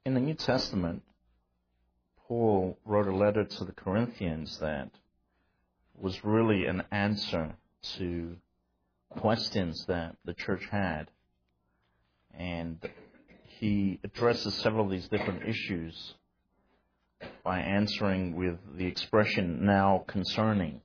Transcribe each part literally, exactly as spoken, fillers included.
In the New Testament, Paul wrote a letter to the Corinthians that was really an answer to questions that the church had. And he addresses several of these different issues by answering with the expression, now concerning.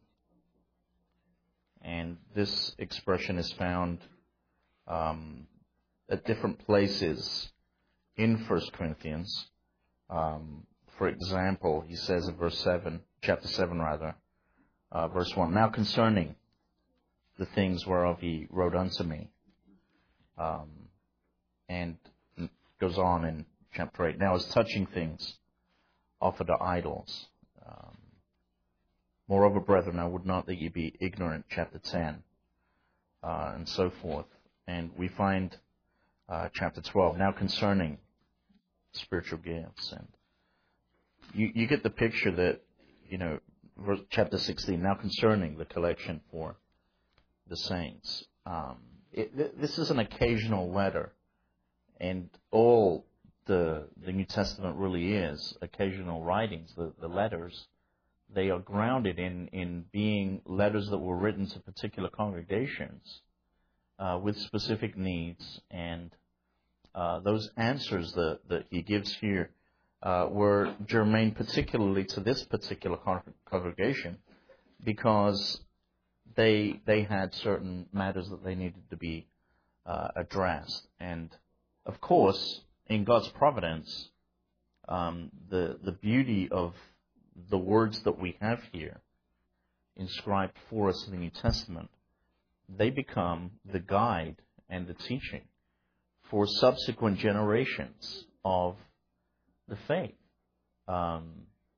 And this expression is found um, at different places in First Corinthians. Um, for example, he says in verse seven, chapter seven rather, uh, verse one, now concerning the things whereof he wrote unto me. Um, and goes on in chapter eight. Now as touching things offered to idols. Um, Moreover, brethren, I would not that ye be ignorant, chapter ten, uh, and so forth. And we find uh, chapter twelve, now concerning spiritual gifts. And you, you get the picture that, you know, verse, chapter sixteen, now concerning the collection for the saints. Um, it, th- this is an occasional letter, and all the the New Testament really is occasional writings, the, the letters. They are grounded in, in being letters that were written to particular congregations uh, with specific needs. And uh, those answers that, that he gives here uh, were germane particularly to this particular con- congregation because they they had certain matters that they needed to be uh, addressed. And, of course, in God's providence, um, the the beauty of the words that we have here inscribed for us in the New Testament, they become the guide and the teaching for subsequent generations of the faith. Um,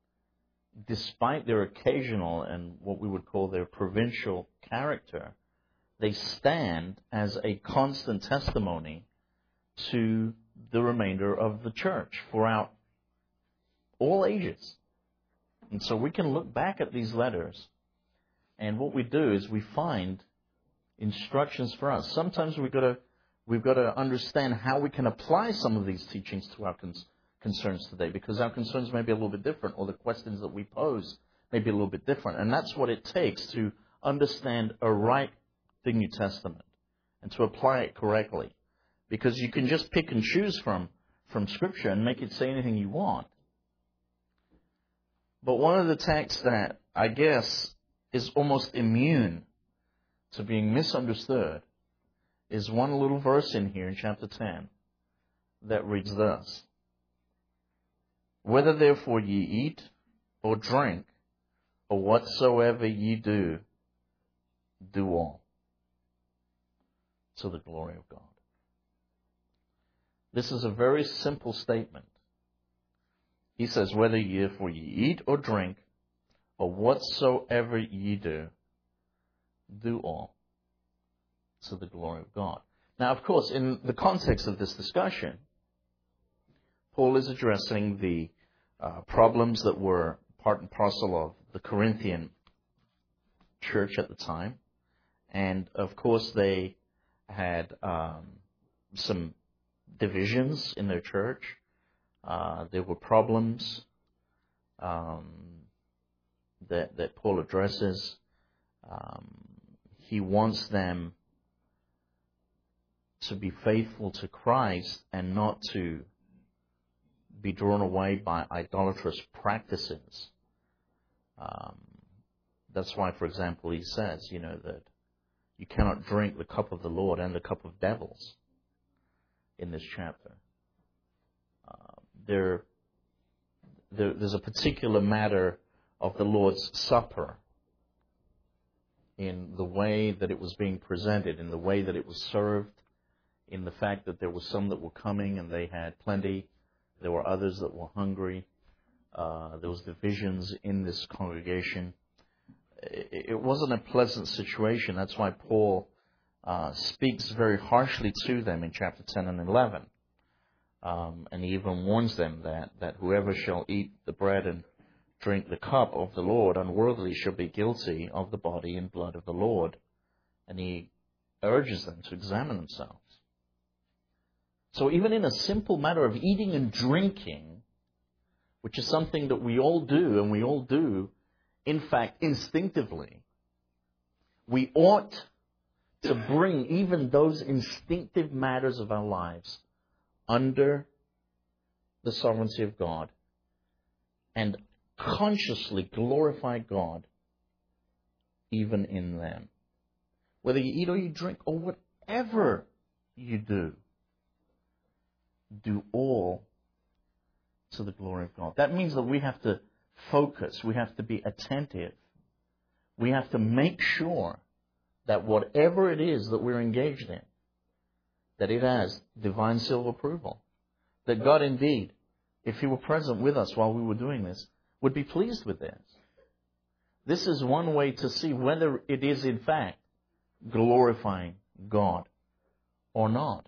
despite their occasional and what we would call their provincial character, they stand as a constant testimony to the remainder of the church throughout all ages. And so we can look back at these letters, and what we do is we find instructions for us. Sometimes we've got to we've got to understand how we can apply some of these teachings to our cons- concerns today, because our concerns may be a little bit different, or the questions that we pose may be a little bit different. And that's what it takes to understand aright the New Testament and to apply it correctly. Because you can just pick and choose from, from Scripture and make it say anything you want. But one of the texts that I guess is almost immune to being misunderstood is one little verse in here in chapter ten that reads thus: Whether therefore ye eat or drink or whatsoever ye do, do all to the glory of God. This is a very simple statement. He says, whether ye therefore ye eat or drink, or whatsoever ye do, do all to the glory of God. Now, of course, in the context of this discussion, Paul is addressing the uh, problems that were part and parcel of the Corinthian church at the time. And, of course, they had um, some divisions in their church. Uh, there were problems um, that, that Paul addresses. Um, he wants them to be faithful to Christ and not to be drawn away by idolatrous practices. Um, that's why, for example, he says, you know, that you cannot drink the cup of the Lord and the cup of devils in this chapter. Uh, there, there, there's a particular matter of the Lord's Supper in the way that it was being presented, in the way that it was served, in the fact that there were some that were coming and they had plenty. There were others that were hungry. Uh, there was divisions in this congregation. It, it wasn't a pleasant situation. That's why Paul uh, speaks very harshly to them in chapter ten and eleven. Um, and he even warns them that, that whoever shall eat the bread and drink the cup of the Lord unworthily shall be guilty of the body and blood of the Lord. And he urges them to examine themselves. So even in a simple matter of eating and drinking, which is something that we all do, and we all do, in fact, instinctively, we ought to bring even those instinctive matters of our lives under the sovereignty of God and consciously glorify God even in them. Whether you eat or you drink or whatever you do, do all to the glory of God. That means that we have to focus, we have to be attentive, we have to make sure that whatever it is that we're engaged in, that it has divine seal of approval. That God indeed, if He were present with us while we were doing this, would be pleased with this. This is one way to see whether it is in fact glorifying God or not.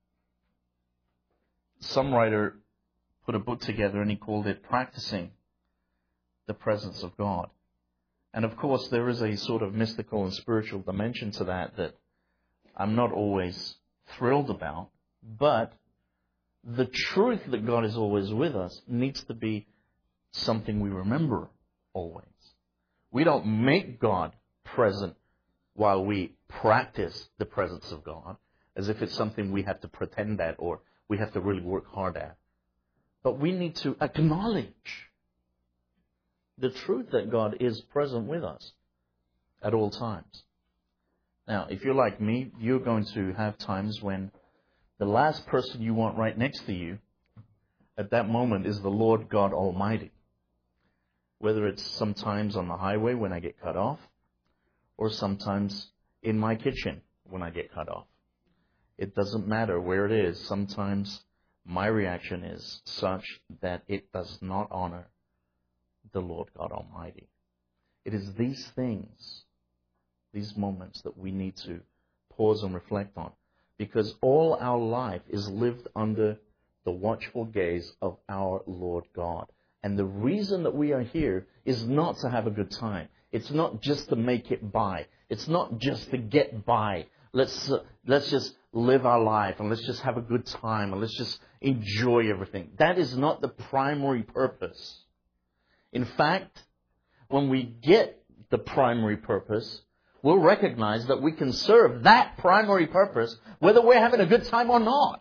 Some writer put a book together and he called it Practicing the Presence of God. And of course there is a sort of mystical and spiritual dimension to that that I'm not always thrilled about, but the truth that God is always with us needs to be something we remember always. We don't make God present while we practice the presence of God as if it's something we have to pretend at or we have to really work hard at. But we need to acknowledge the truth that God is present with us at all times. Now, if you're like me, you're going to have times when the last person you want right next to you at that moment is the Lord God Almighty. Whether it's sometimes on the highway when I get cut off, or sometimes in my kitchen when I get cut off. It doesn't matter where it is. Sometimes my reaction is such that it does not honor the Lord God Almighty. It is these things, these moments that we need to pause and reflect on. Because all our life is lived under the watchful gaze of our Lord God. And the reason that we are here is not to have a good time. It's not just to make it by. It's not just to get by. Let's uh, let's just live our life and let's just have a good time and let's just enjoy everything. That is not the primary purpose. In fact, when we get the primary purpose, we'll recognize that we can serve that primary purpose whether we're having a good time or not.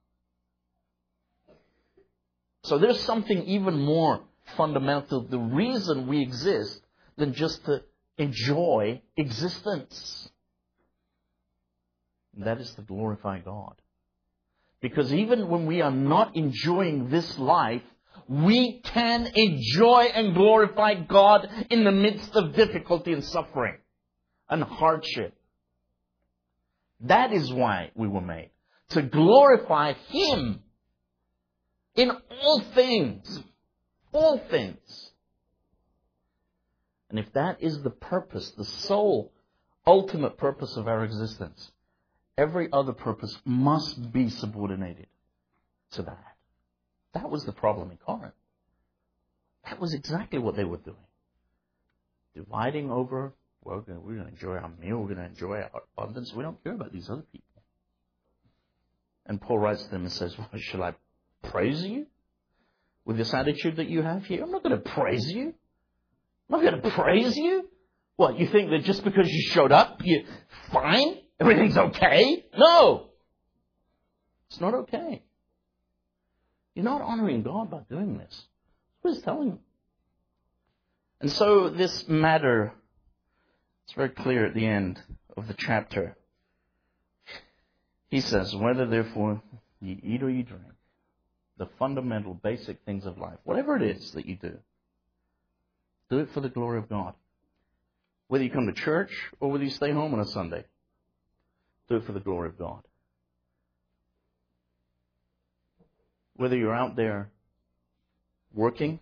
So there's something even more fundamental, the reason we exist, than just to enjoy existence. And that is to glorify God. Because even when we are not enjoying this life, we can enjoy and glorify God in the midst of difficulty and suffering and hardship. That is why we were made. To glorify Him in all things. All things. And if that is the purpose, the sole, ultimate purpose of our existence, every other purpose must be subordinated to that. That was the problem in Corinth. That was exactly what they were doing. Dividing over, well, we're going to enjoy our meal, we're going to enjoy our abundance. We don't care about these other people. And Paul writes to them and says, well, shall I praise you with this attitude that you have here? I'm not going to praise you. I'm not going to praise you. What, you think that just because you showed up, you're fine? Everything's okay? No. It's not okay. You're not honoring God by doing this. That's what He's telling them. And so this matter, it's very clear at the end of the chapter. He says, whether therefore you eat or you drink, the fundamental basic things of life, whatever it is that you do, do it for the glory of God. Whether you come to church or whether you stay home on a Sunday, do it for the glory of God. Whether you're out there working,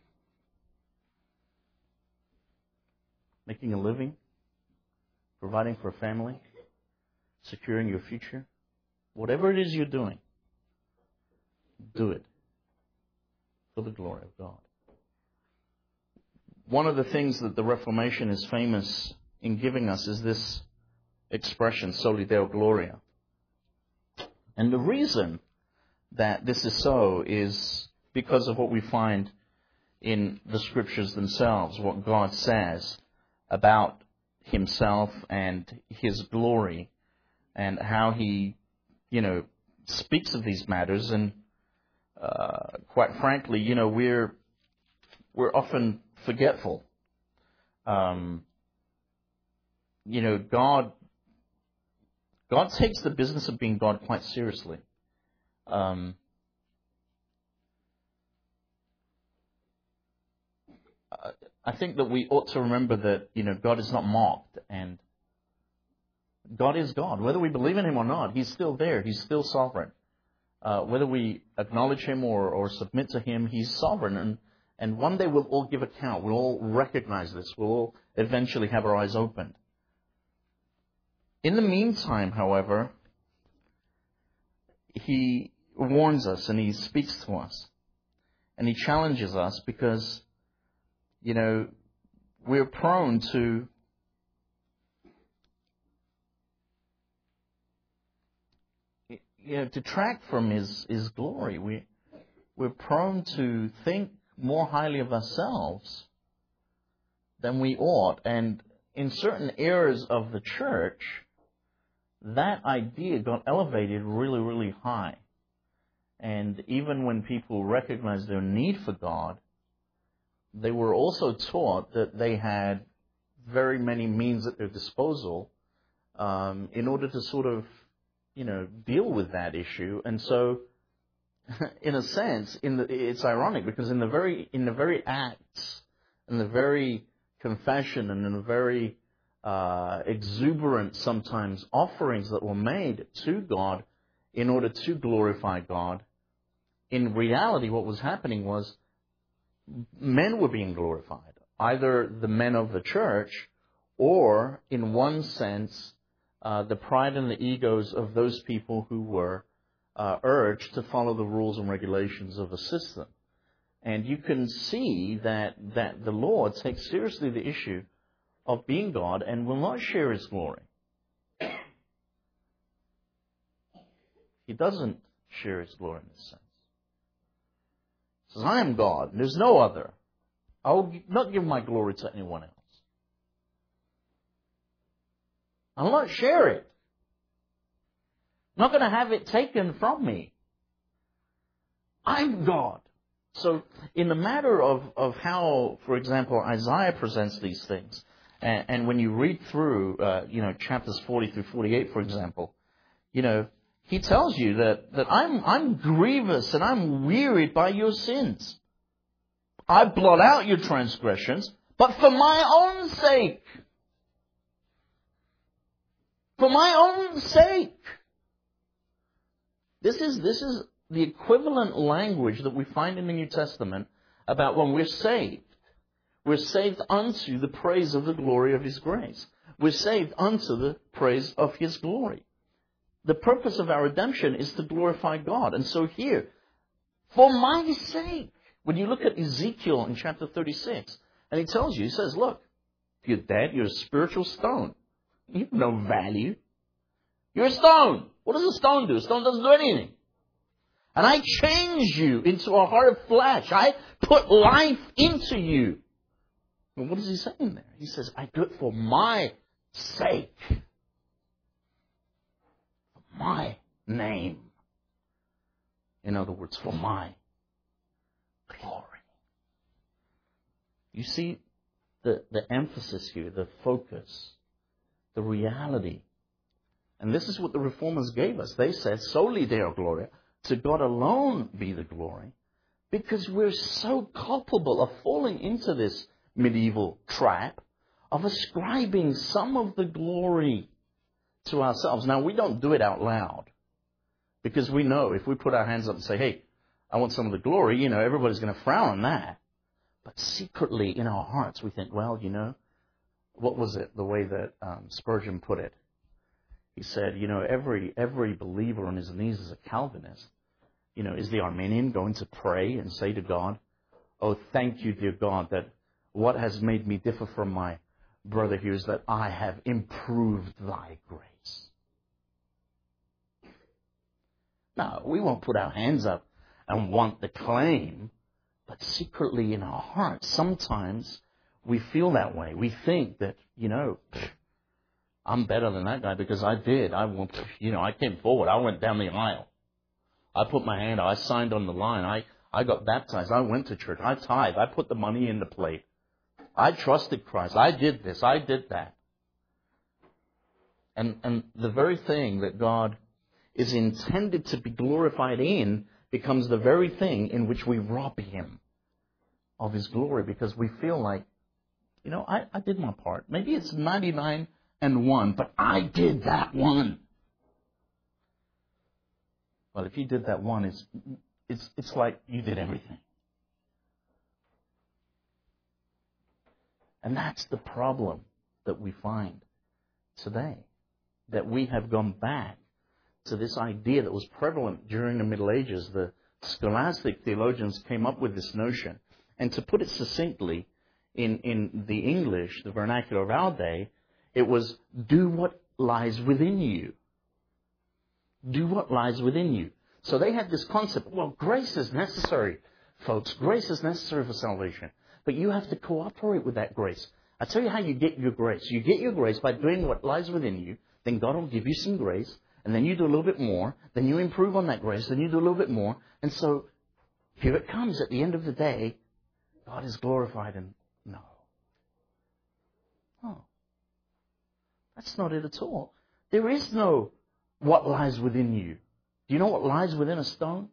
making a living, providing for a family, securing your future, whatever it is you're doing, do it for the glory of God. One of the things that the Reformation is famous in giving us is this expression, Soli Deo Gloria. And the reason that this is so is because of what we find in the Scriptures themselves, what God says about Himself and His glory, and how He, you know, speaks of these matters. And uh, quite frankly, you know, we're we're often forgetful. Um, you know, God God takes the business of being God quite seriously. Um, I think that we ought to remember that, you know, God is not mocked, and God is God. Whether we believe in Him or not, He's still there. He's still sovereign. Uh, whether we acknowledge Him or, or submit to Him, He's sovereign. And, and one day we'll all give account. We'll all recognize this. We'll all eventually have our eyes opened. In the meantime, however, He warns us and He speaks to us. And He challenges us because, you know, we're prone to you know, detract from His, His glory. We, we're prone to think more highly of ourselves than we ought. And in certain eras of the church, that idea got elevated really, really high. And even when people recognized their need for God, they were also taught that they had very many means at their disposal um, in order to sort of, you know, deal with that issue. And so, in a sense, in the, it's ironic because in the very in the very acts, in the very confession, and in the very uh, exuberant sometimes offerings that were made to God in order to glorify God, in reality, what was happening was men were being glorified, either the men of the church, or in one sense, uh, the pride and the egos of those people who were uh, urged to follow the rules and regulations of a system. And you can see that, that the Lord takes seriously the issue of being God and will not share His glory. He doesn't share His glory in this sense. He says, I am God, and there's no other. I will not give my glory to anyone else. I will not share it. I'm not going to have it taken from me. I'm God. So in the matter of, of how, for example, Isaiah presents these things, and, and when you read through, uh, you know, chapters forty through forty-eight, for example, you know, he tells you that, that I'm, I'm grievous and I'm wearied by your sins. I blot out your transgressions, but for my own sake. For my own sake. This is, this is the equivalent language that we find in the New Testament about when we're saved. We're saved unto the praise of the glory of His grace. We're saved unto the praise of His glory. The purpose of our redemption is to glorify God. And so here, for my sake, when you look at Ezekiel in chapter thirty-six, and he tells you, he says, look, if you're dead, you're a spiritual stone. You have no value. You're a stone. What does a stone do? A stone doesn't do anything. And I change you into a heart of flesh. I put life into you. Well, what is he saying there? He says, I do it for my sake. For my name. In other words, for my glory. You see the, the emphasis here, the focus, the reality. And this is what the Reformers gave us. They said, soli Deo Gloria, to God alone be the glory, because we're so culpable of falling into this medieval trap of ascribing some of the glory to ourselves. Now, we don't do it out loud, because we know if we put our hands up and say, hey, I want some of the glory, you know, everybody's going to frown on that. But secretly in our hearts, we think, well, you know, what was it, the way that um, Spurgeon put it? He said, you know, every every believer on his knees is a Calvinist. You know, is the Arminian going to pray and say to God, oh, thank you, dear God, that what has made me differ from my brother here is that I have improved thy grace. No, we won't put our hands up and want the claim. But secretly in our hearts, sometimes we feel that way. We think that, you know, I'm better than that guy because I did. I, you know, I came forward. I went down the aisle. I put my hand out. I signed on the line. I, I got baptized. I went to church. I tithed. I put the money in the plate. I trusted Christ. I did this. I did that. And, and the very thing that God is intended to be glorified in becomes the very thing in which we rob Him of His glory because we feel like, you know, I, I did my part. Maybe it's ninety-nine and one, but I did that one. Well, if you did that one, it's, it's, it's like you did everything. And that's the problem that we find today. That we have gone back to this idea that was prevalent during the Middle Ages. The scholastic theologians came up with this notion. And to put it succinctly, in, in the English, the vernacular of our day, it was, do what lies within you. Do what lies within you. So they had this concept, well, grace is necessary, folks. Grace is necessary for salvation. But you have to cooperate with that grace. I tell you how you get your grace. You get your grace by doing what lies within you. Then God will give you some grace. And then you do a little bit more. Then you improve on that grace. Then you do a little bit more. And so here it comes at the end of the day. God is glorified. And no. Oh. That's not it at all. There is no what lies within you. Do you know what lies within a stone?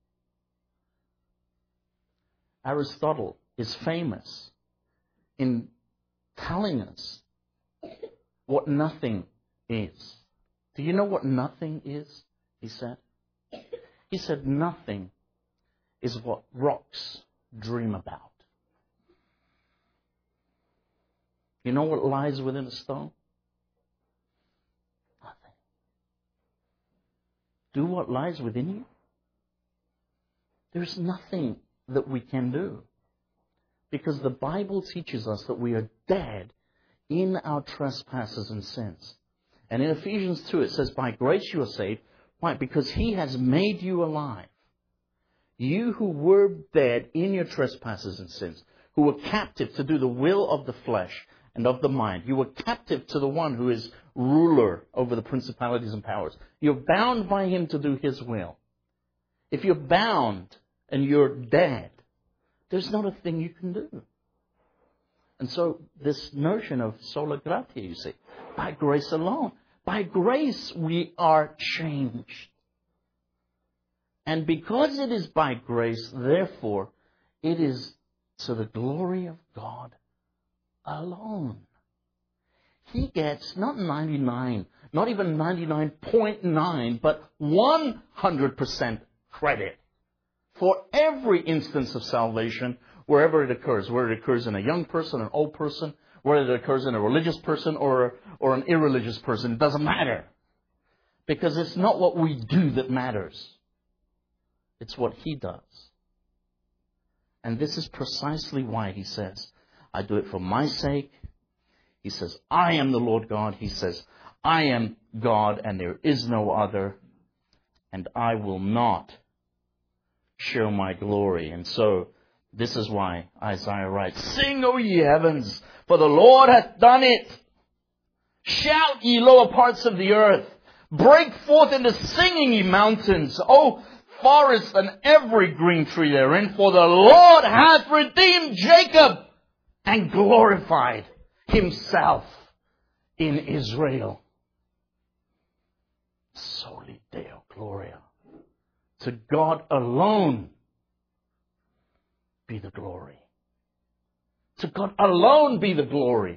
Aristotle is famous in telling us what nothing is. Do you know what nothing is? He said. He said nothing is what rocks dream about. You know what lies within a stone? Nothing. Do what lies within you? There's nothing that we can do. Because the Bible teaches us that we are dead in our trespasses and sins. And in Ephesians two it says, by grace you are saved. Why? Because He has made you alive. You who were dead in your trespasses and sins, who were captive to do the will of the flesh and of the mind. You were captive to the one who is ruler over the principalities and powers. You're bound by Him to do His will. If you're bound and you're dead, there's not a thing you can do. And so this notion of sola gratia, you see, by grace alone. By grace we are changed. And because it is by grace, therefore, it is to the glory of God alone. He gets not ninety-nine, not even ninety-nine point nine, but one hundred percent credit for every instance of salvation wherever it occurs, whether it occurs in a young person, an old person, whether it occurs in a religious person or, or an irreligious person. It doesn't matter. Because it's not what we do that matters. It's what He does. And this is precisely why He says, I do it for my sake. He says, I am the Lord God. He says, I am God and there is no other. And I will not show my glory. And so, this is why Isaiah writes, sing, O ye heavens, for the Lord hath done it. Shout, ye lower parts of the earth. Break forth into singing, ye mountains. O forest and every green tree therein. For the Lord hath redeemed Jacob and glorified Himself in Israel. Soli Deo Gloria. To God alone be the glory. To God alone be the glory.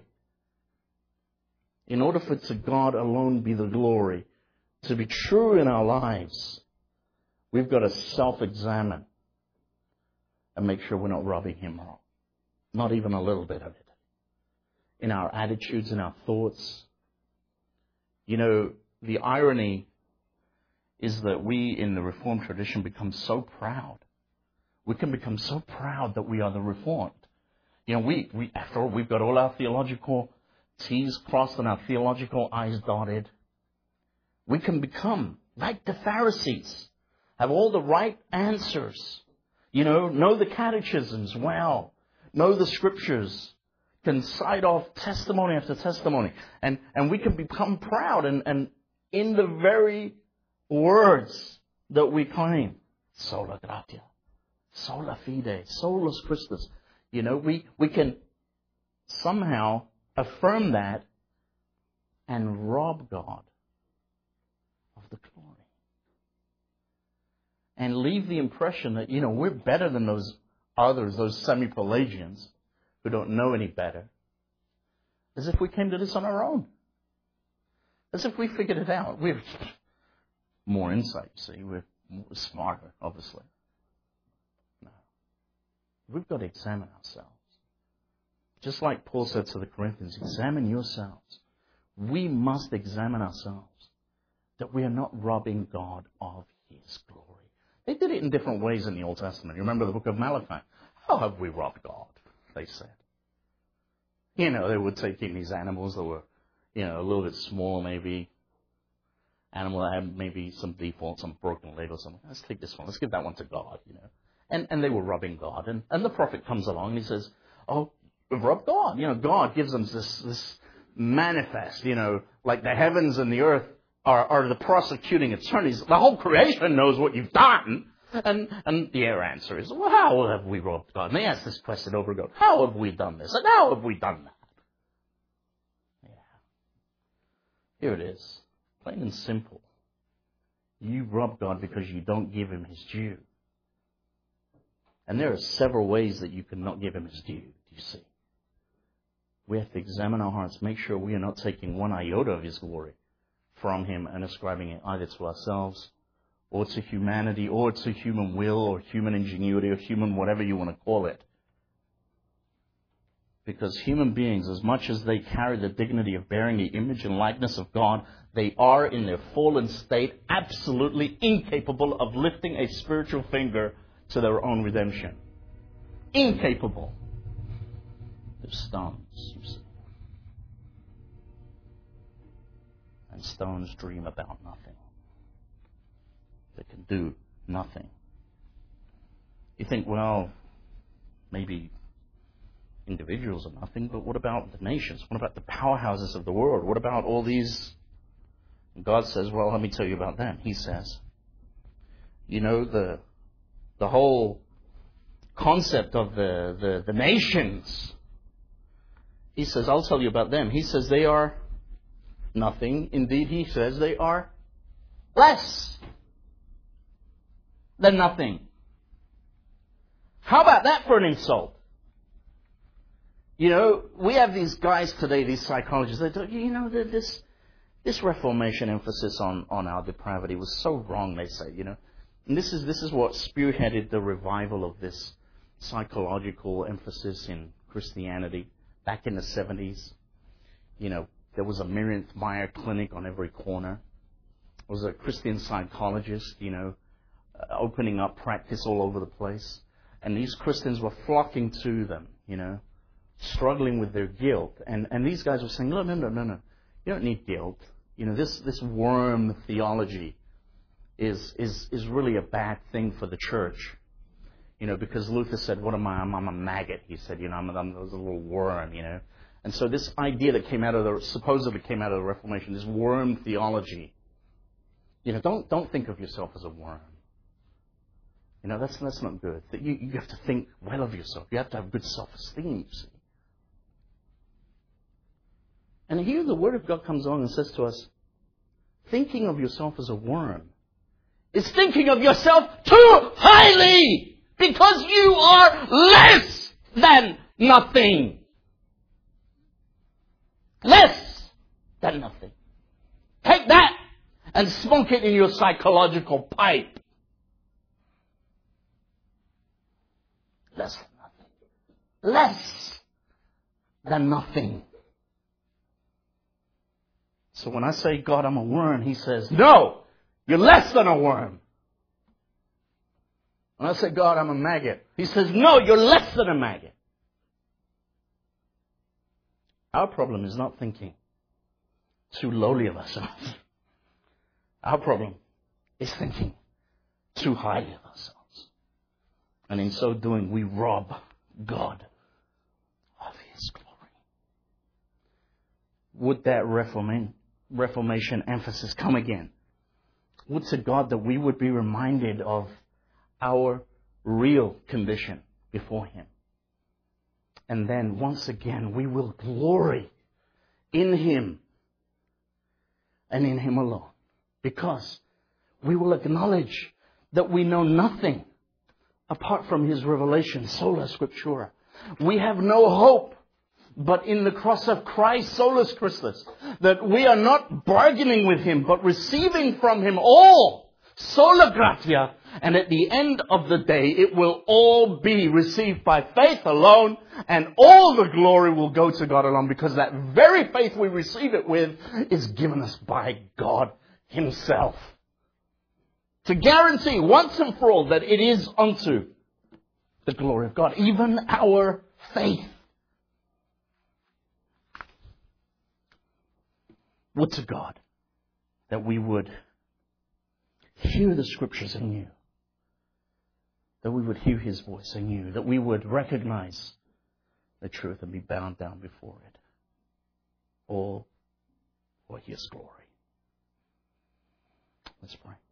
In order for to God alone be the glory to be true in our lives, we've got to self-examine and make sure we're not robbing Him wrong. Not even a little bit of it. In our attitudes, in our thoughts. You know, the irony is that we in the Reformed tradition become so proud. We can become so proud that we are the Reformed. You know, we, we after all, we've got all our theological T's crossed and our theological I's dotted. We can become like the Pharisees have all the right answers, you know, know the catechisms well, know the scriptures, can cite off testimony after testimony, and, and we can become proud and, and in the very words that we claim, sola gratia, sola fide, solus Christus, you know, we, we can somehow affirm that and rob God of the glory. And leave the impression that, you know, we're better than those others, those semi-Pelagians who don't know any better. As if we came to this on our own. As if we figured it out. We're more insight, see. We're more smarter, obviously. No. We've got to examine ourselves. Just like Paul said to the Corinthians, examine yourselves. We must examine ourselves that we are not robbing God of His glory. They did it in different ways in the Old Testament. You remember the book of Malachi? How have we robbed God? They said. You know, they would take in these animals that were, you know, a little bit small maybe. Animal that had maybe some default, some broken leg or something. Let's take this one. Let's give that one to God, you know. And and they were robbing God. And, and the prophet comes along and he says, oh, we've robbed God. You know, God gives them this, this manifest, you know, like the heavens and the earth are, are the prosecuting attorneys. The whole creation knows what you've done. And and their answer is, well, how have we robbed God? And they ask this question over and over. How have we done this? And how have we done that? Yeah. Here it is. Plain and simple. You rob God because you don't give Him His due. And there are several ways that you cannot give Him His due, do you see? We have to examine our hearts, make sure we are not taking one iota of His glory from Him and ascribing it either to ourselves or to humanity, or to human will, or human ingenuity, or human whatever you want to call it. Because human beings, as much as they carry the dignity of bearing the image and likeness of God, they are in their fallen state absolutely incapable of lifting a spiritual finger to their own redemption. Incapable. They're stones, you see. And stones dream about nothing. They can do nothing. You think, well, maybe individuals are nothing, but what about the nations? What about the powerhouses of the world? What about all these? And God says, well, let me tell you about them. He says, you know, the the whole concept of the, the, the nations. He says, I'll tell you about them. He says they are nothing. Indeed, He says they are less than nothing. How about that for an insult? You know, we have these guys today, these psychologists, they do, you know, this this Reformation emphasis on, on our depravity was so wrong, they say, you know. And this is this is what spearheaded the revival of this psychological emphasis in Christianity back in the seventies. You know, there was a Miriam Meyer clinic on every corner. There was a Christian psychologist, you know, opening up practice all over the place. And these Christians were flocking to them, you know, struggling with their guilt. And and these guys were saying, no, no, no, no, no. You don't need guilt. You know, this, this worm theology is, is, is really a bad thing for the church. You know, because Luther said, what am I? I'm, I'm a maggot. He said, you know, I'm, I'm a little worm, you know. And so this idea that came out of the, supposedly came out of the Reformation, this worm theology. You know, don't, don't think of yourself as a worm. You know, that's, that's not good. You, you have to think well of yourself. You have to have good self-esteem, you see. And here the Word of God comes along and says to us, thinking of yourself as a worm is thinking of yourself too highly, because you are less than nothing. Less than nothing. Take that and smoke it in your psychological pipe. Less than nothing. Less than nothing. So when I say, God, I'm a worm, He says, no, you're less than a worm. When I say, God, I'm a maggot, He says, no, you're less than a maggot. Our problem is not thinking too lowly of ourselves. Our problem is thinking too highly of ourselves. And in so doing, we rob God of His glory. Would that reformation, reformation emphasis come again? Would to God that we would be reminded of our real condition before Him. And then once again, we will glory in Him and in Him alone. Because we will acknowledge that we know nothing apart from His revelation, sola scriptura. We have no hope but in the cross of Christ, solus Christus. That we are not bargaining with Him, but receiving from Him all, sola gratia. And at the end of the day, it will all be received by faith alone, and all the glory will go to God alone, because that very faith we receive it with is given us by God Himself. To guarantee once and for all that it is unto the glory of God, even our faith. Would to God that we would hear the Scriptures anew, that we would hear His voice anew, that we would recognize the truth and be bound down before it, all for His glory. Let's pray.